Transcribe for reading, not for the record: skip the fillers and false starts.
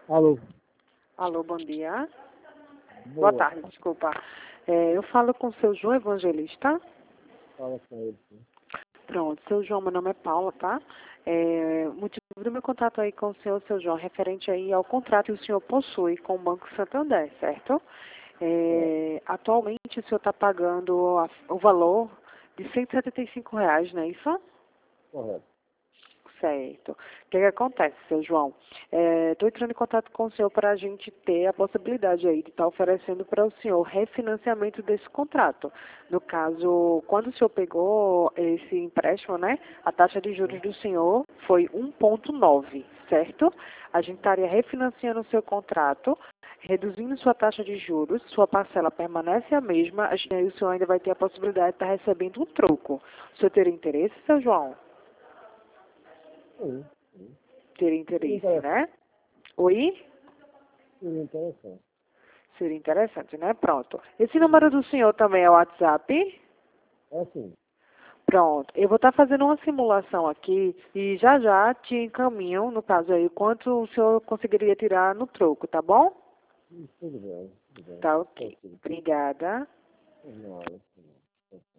Alô, Alô, bom dia. Boa boa. tarde, desculpa. Eu falo com o seu João Evangelista. Fala com ele, sim. Pronto, seu João, meu nome é Paula, tá? O motivo do meu contato aí com o senhor, seu João, referente aí ao contrato que o senhor possui com o Banco Santander, certo? É, Atualmente o senhor está pagando o valor de R$ 175, não é isso? correto. Certo. O que acontece, seu João? Estou entrando em contato com o senhor para a gente ter a possibilidade aí de estar oferecendo para o senhor refinanciamento desse contrato. No caso, quando o senhor pegou esse empréstimo, né, a taxa de juros Sim, do senhor foi 1,9, certo? A gente estaria refinanciando o seu contrato, reduzindo sua taxa de juros, sua parcela permanece a mesma, aí o senhor ainda vai ter a possibilidade de estar recebendo um troco. O senhor teria interesse, seu João? sim, sim. Teria Seria interesse, interessante. né? Oi? Seria interessante. Seria interessante, né? Pronto. Esse número Uhum. do senhor também é o WhatsApp? É assim, Pronto. Eu vou estar fazendo uma simulação aqui e já já te encaminho, no caso aí, quanto o senhor conseguiria tirar no troco, tá bom? tudo bem, tudo bem. Tá ok. Tranquilo. Obrigada. Nada, nada.